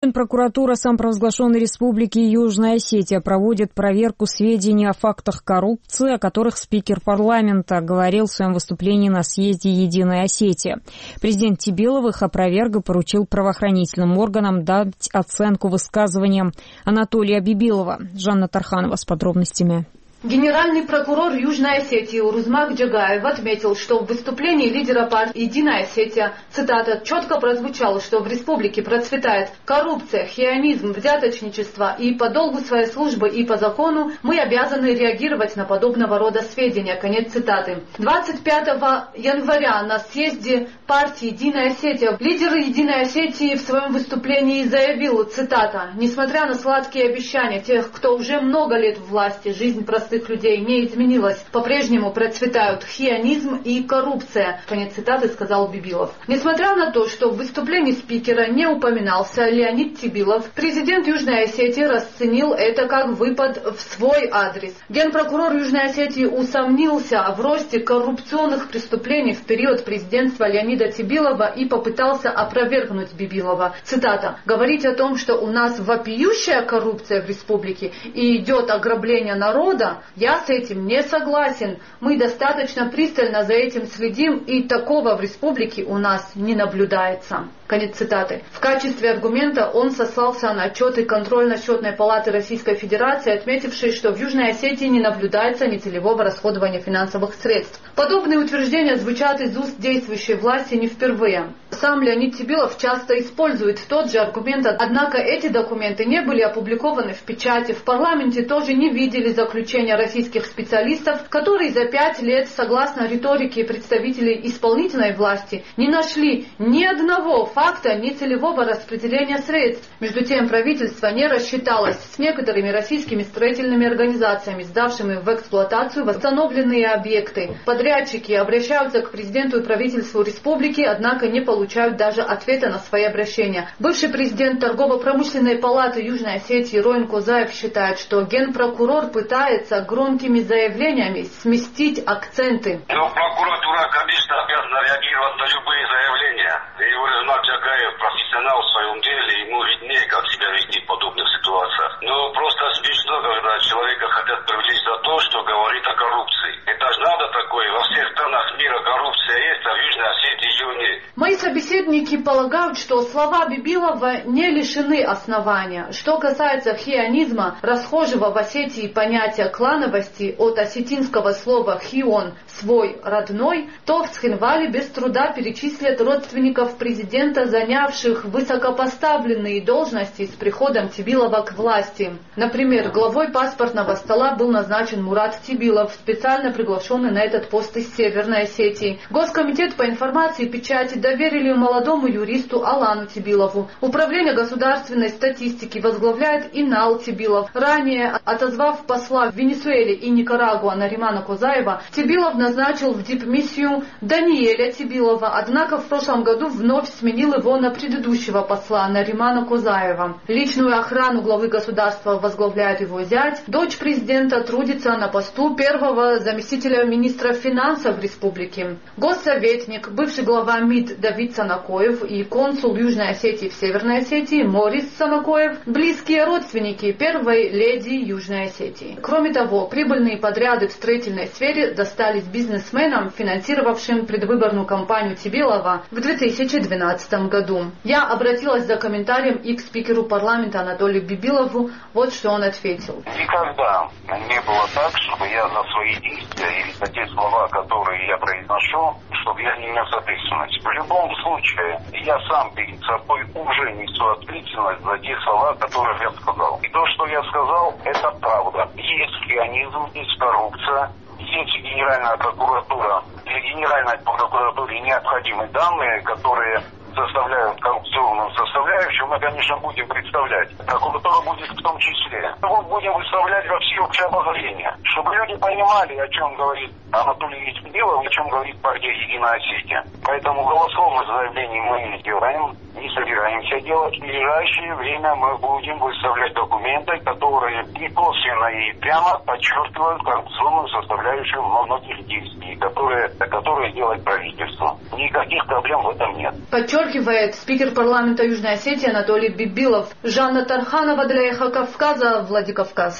Прокуратура самопровозглашенной республики Южная Осетия проводит проверку сведений о фактах коррупции, о которых спикер парламента говорил в своем выступлении на съезде «Единая Осетия». Президент Тибилов их опроверг и поручил правоохранительным органам дать оценку высказываниям Анатолия Бибилова. Жанна Тарханова с подробностями. Генеральный прокурор Южной Осетии Урузмак Джагаев отметил, что в выступлении лидера партии «Единая Осетия», цитата, четко прозвучало, что в республике процветает коррупция, хионизм, взяточничество, и по долгу своей службы и по закону мы обязаны реагировать на подобного рода сведения. Конец цитаты. 25 января на съезде партии «Единая Осетия» лидер «Единой Осетии» в своем выступлении заявил, цитата, «Несмотря на сладкие обещания тех, кто уже много лет в власти, жизнь простых людей не изменилась, по-прежнему процветают хионизм и коррупция». Конец цитаты, сказал Бибилов. Несмотря на то, что в выступлении спикера не упоминался Леонид Тибилов, президент Южной Осетии расценил это как выпад в свой адрес. Генпрокурор Южной Осетии усомнился в росте коррупционных преступлений в период президентства Леонида Тибилова и попытался опровергнуть Бибилова. Цитата. «Говорить о том, что у нас вопиющая коррупция в республике и идет ограбление народа, я с этим не согласен. Мы достаточно пристально за этим следим, и такого в республике у нас не наблюдается». Конец цитаты. В качестве аргумента он сослался на отчеты контрольно-счетной палаты Российской Федерации, отметившей, что в Южной Осетии не наблюдается нецелевого расходования финансовых средств. Подобные утверждения звучат из уст действующей власти не впервые. Сам Леонид Тибилов часто использует тот же аргумент, однако эти документы не были опубликованы в печати. В парламенте тоже не видели заключения российских специалистов, которые за 5 лет, согласно риторике представителей исполнительной власти, не нашли ни одного факта нецелевого распределения средств. Между тем, правительство не рассчиталось с некоторыми российскими строительными организациями, сдавшими в эксплуатацию восстановленные объекты. Подрядчики обращаются к президенту и правительству республики, однако не получают даже ответа на свои обращения. Бывший президент торгово-промышленной палаты Южной Осетии Роин Козаев считает, что генпрокурор пытается громкими заявлениями сместить акценты. Но прокуратура, конечно, обязана реагировать на любые заявления. И Урузмак Джагаев профессионал в своем деле, ему виднее, как себя вести в подобных ситуациях. Но просто смешно, когда человека хотят привлечь за то, что говорит о коррупции. Это же надо такое. Во всех странах мира коррупция есть, а в Южной Осетии ее нет. Мои собеседники полагают, что слова Бибилова не лишены основания. Что касается хионизма, расхожего в Осетии понятия клановости от осетинского слова «хион» – «свой, родной», то в Цхинвале без труда перечислят родственников президента, занявших высокопоставленные должности с приходом Тибилова к власти. Например, главой паспортного стола был назначен Мурат Тибилов, специально приглашенный на этот пост из Северной Осетии. Госкомитет по информации и печати доверили молодому юристу Алану Тибилову. Управление государственной статистики возглавляет Инал Тибилов. Ранее, отозвав посла в Венесуэле и Никарагуа Наримана Козаева, Тибилов назначил в дипмиссию Даниэля Тибилова, однако в прошлом году вновь сменил его на предыдущего посла Наримана Козаева. Личную охрану главы государства возглавляет его зять. Дочь президента трудится на посту первого заместителя министра финансов республики. Госсоветник, бывший глава МИД Давид Санакоев и консул Южной Осетии в Северной Осетии Морис Санакоев – близкие родственники первой леди Южной Осетии. Кроме того, прибыльные подряды в строительной сфере достались бизнесменам, финансировавшим предвыборную кампанию Тибилова в 2012 году. Я обратилась за комментарием и к спикеру парламента Анатолию Бибилову. Вот что он ответил. Никогда не было так, чтобы я за свои действия или за те слова, которые я произношу, чтобы я не нес ответственность. В любом случае, я сам перед собой уже несу ответственность за те слова, которые я сказал. И то, что я сказал, это правда. Есть хионизм, есть коррупция. Если Генеральная прокуратура, для Генеральной прокуратуры необходимы данные, которые составляют коррупционную составляющую, мы, конечно, будем представлять. Прокуратура будет в том числе. Мы будем выставлять во всеобщее обозрение, чтобы люди понимали, о чем говорит Анатолий Тибилов, о чем говорит партия «Единая Осетия». Поэтому голословных заявлений мы не делаем, не собираемся делать. В ближайшее время мы будем выставлять документы, которые и косвенно, и прямо подчеркивают коррупционную составляющую многих действий, которые делает правительство. Никаких проблем в этом нет. подчеркивает спикер парламента Южной Осетии Анатолий Бибилов. Жанна Тарханова для Эхо Кавказа, Владикавказ.